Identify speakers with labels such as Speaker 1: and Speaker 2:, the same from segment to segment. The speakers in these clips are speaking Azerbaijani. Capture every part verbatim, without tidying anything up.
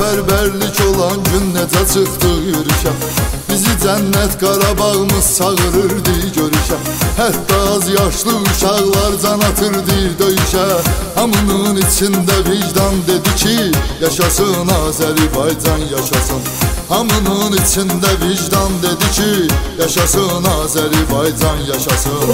Speaker 1: səfərbərlik olan gün necə çıxdıq yürüşə. Bizi cənnət Qarabağımız çağırırdı görüşə. Hətta az yaşlı uşaqlar can atırdı döyüşə. Hamının içində vicdan dedi ki, yaşasın Azərbaycan yaşasın. Hamının içində vicdan dedi ki, yaşasın Azərbaycan yaşasın.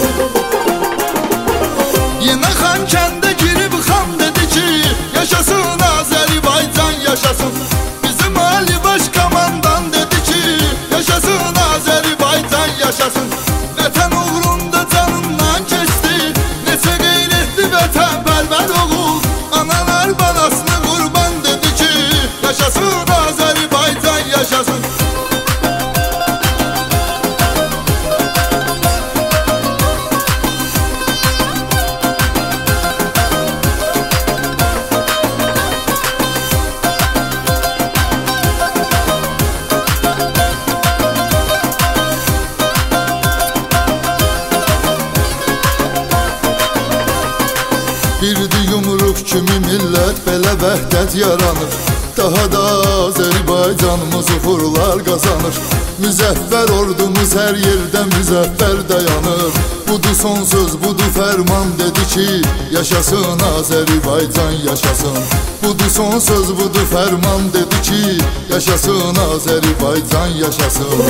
Speaker 1: Yenə Xankəndə girib xan dedi ki, yaşasın Azərbaycan yaşasın. Bizim Ali Baş Komandan dedi ki, yaşasın Azərbaycan yaşasın. Vətən uğrunda canından keçdi, neçə qeyrətli vətənpərvər oğul. Analar balasını qurban dedi ki, yaşasın Azərbaycan yaşasın. Birdi yumruq kimi millət belə vəhdət yaranır. Daha da Azərbaycanımız uğurlar qazanır. Müzəffər ordumuz hər yerdə müzəffər dayanır. Budur son söz, budur fərman dedi ki, yaşasın Azərbaycan yaşasın. Budur son söz, budur fərman dedi ki, yaşasın Azərbaycan yaşasın.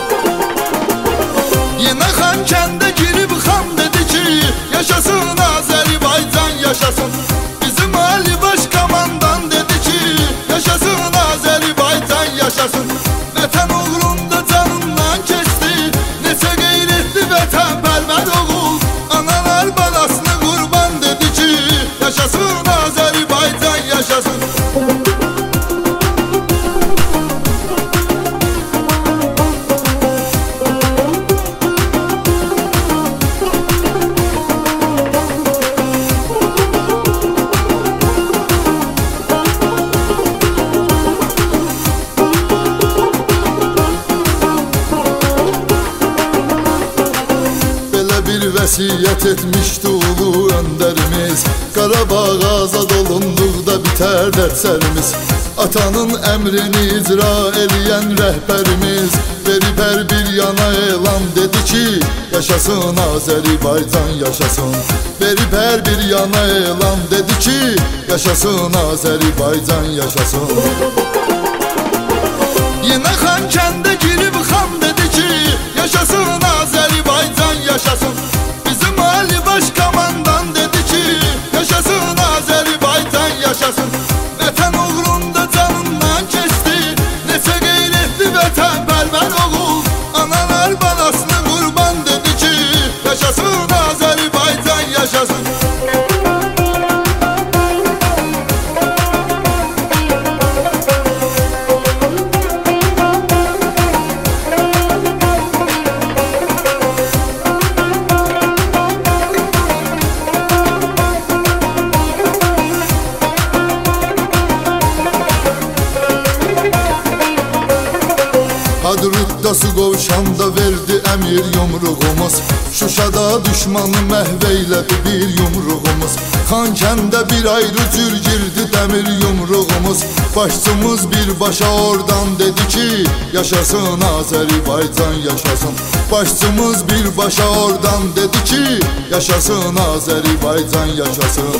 Speaker 1: Yenə Xankəndə girib xan dedi ki, yaşasın Azərbaycan yaşasın. Bizim Ali Baş Komandan dedi ki, yaşasın Azərbaycan yaşasın. Vətən uğrunda canından keçdi, neçə qeyrətli vətənpərvər oğul. Analar balasını qurban dedi ki, yaşasın Azərbaycan yaşasın. Vəsiyyət etmişdi ulu öndərimiz, Qarabağ azad olunduqda bitər dərsərimiz. Atanın əmrini icra eləyən rəhbərimiz verib hər bir yana elan dedi ki, yaşasın Azərbaycan yaşasın. Verib hər bir yana elan dedi ki, yaşasın Azərbaycan yaşasın. Yenə Xankəndə girib xan dedi ki, yaşasın Azərbaycan yaşasın. Bizim Ali Baş Komandan dedi ki, yaşasın Azərbaycan yaşasın. Vətən uğrunda canından keçdi, neçə qeyrətli vətənpərvər oğul. Analar balasını qurban dedi ki, yaşasın Azərbaycan yaşasın. Hadrutda su qovşanda verdi əmir yumruğumuz. Şuşada düşmanı məhv eylədi bir yumruğumuz. Xankəndə bir ayrı cür girdi dəmir yumruğumuz. Başçımız birbaşa oradan dedi ki, yaşasın Azərbaycan yaşasın. Başçımız birbaşa oradan dedi ki, yaşasın Azərbaycan yaşasın.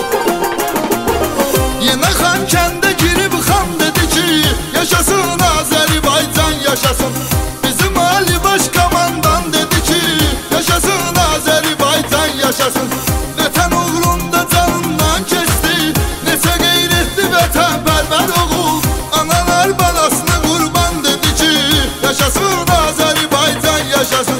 Speaker 1: Yenə Xankəndə girib xan dedi ki, yaşasın Azərbaycan yaşasın. Bizim Ali Baş Komandan dedi ki, yaşasın Azərbaycan yaşasın. Vətən uğrunda canından keçdi, neçə qeyrətli vətənpərvər oğul. Analar balasını qurban dedi ki, yaşasın Azərbaycan yaşasın.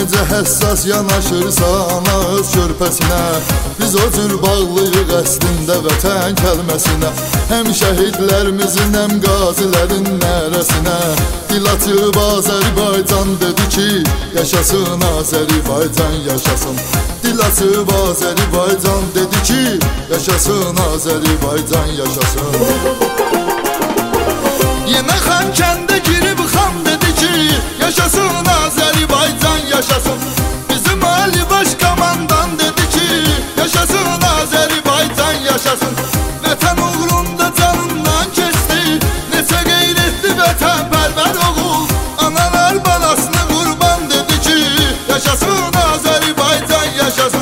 Speaker 1: necə həssas yanaşırsan öz körpəsinə. Biz o cür bağlıyıq əslində vətən kəlməsinə. Həm şəhidlərimizin, həm qazilərin nərəsinə. Dil açıb Azərbaycan dedi ki, yaşasın Azərbaycan yaşasın. Dil açıb Azərbaycan dedi ki, yaşasın Azərbaycan yaşasın. Yenə Xankəndə girib xan dedi ki, yaşasın Azərbaycan yaşasın. Bizim Ali Baş Komandan dedi ki, yaşasın Azərbaycan yaşasın. Vətən uğrunda canından keçdi, neçə qeyrətli vətənpərvər oğul. Analar balasını qurban dedi ki, yaşasın Azərbaycan yaşasın.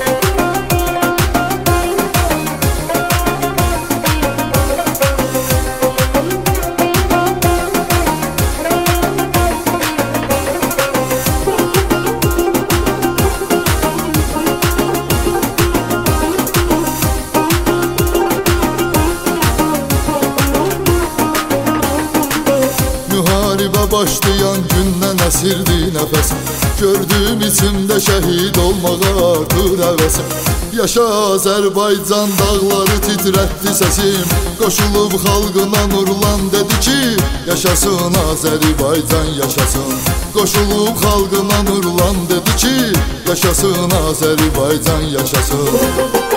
Speaker 1: Müharibə başlayan gündən əsirdi nəfəsim. Gördüyüm içimdə şəhid olmağa artır həvəsim. Yaşa Azərbaycan dağları titrətdi səsim. Qoşulub xalqına nurlan dedi ki, yaşasın Azərbaycan yaşasın. Qoşulub xalqına nurlan dedi ki, yaşasın Azərbaycan yaşasın.